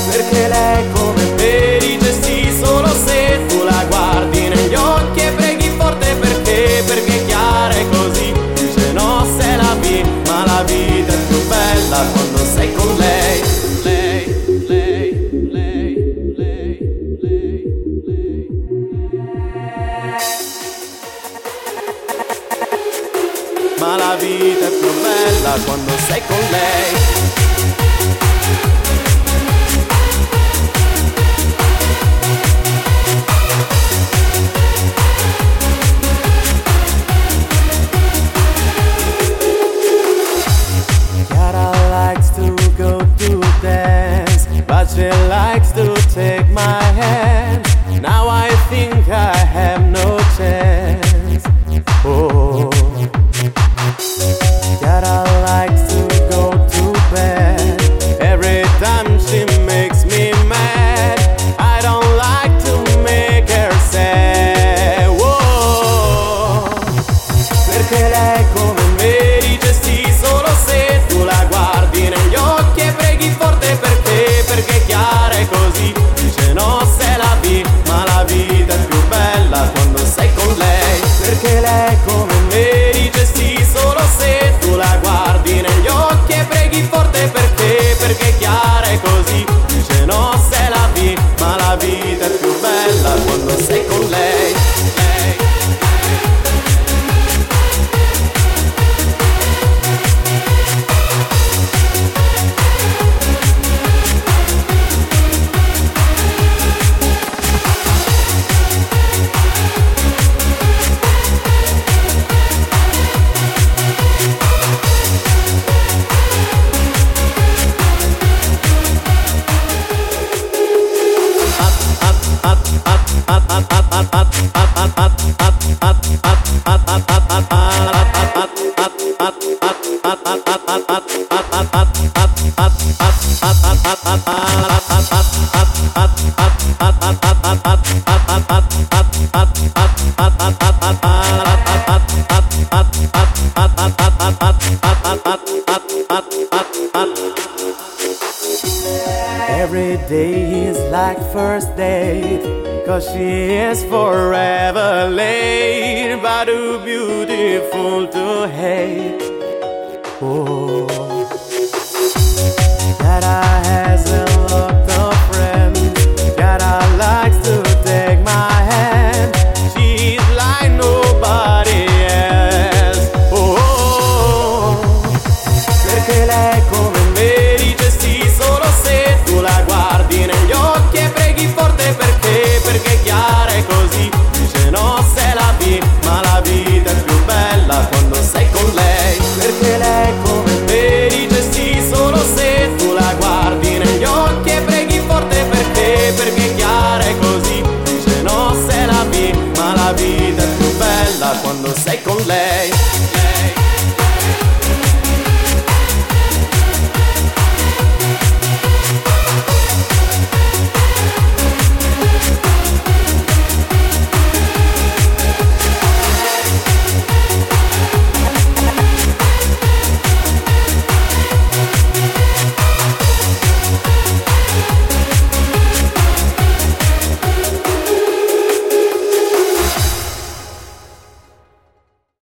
perché lei come me dice sì solo se tu la guardi negli occhi e preghi forte perché chiara è così, dice no se la vi, ma la vita è più bella quando sei con lei. Ma la vita è più bella quando sei con lei. Chiara likes to go to dance, but she likes to take my hand. Now I think I have no chance. Oh, Chiara likes to go to bed. Every time she makes me mad, I don't like to make her sad. Whoa, perché lei come me dice sì solo se tu la guardi negli occhi e preghi forte perché chiara è così, dice no se la vi, ma la vita è più bella quando sei con lei, perché lei come me dice sì solo se tu la guardi negli occhi e preghi forte perché chiara è così, dice no se la vi, ma la vita è più bella quando sei con lei. Every day is like first date, 'cause she is forever late, but too beautiful to hate. Oh.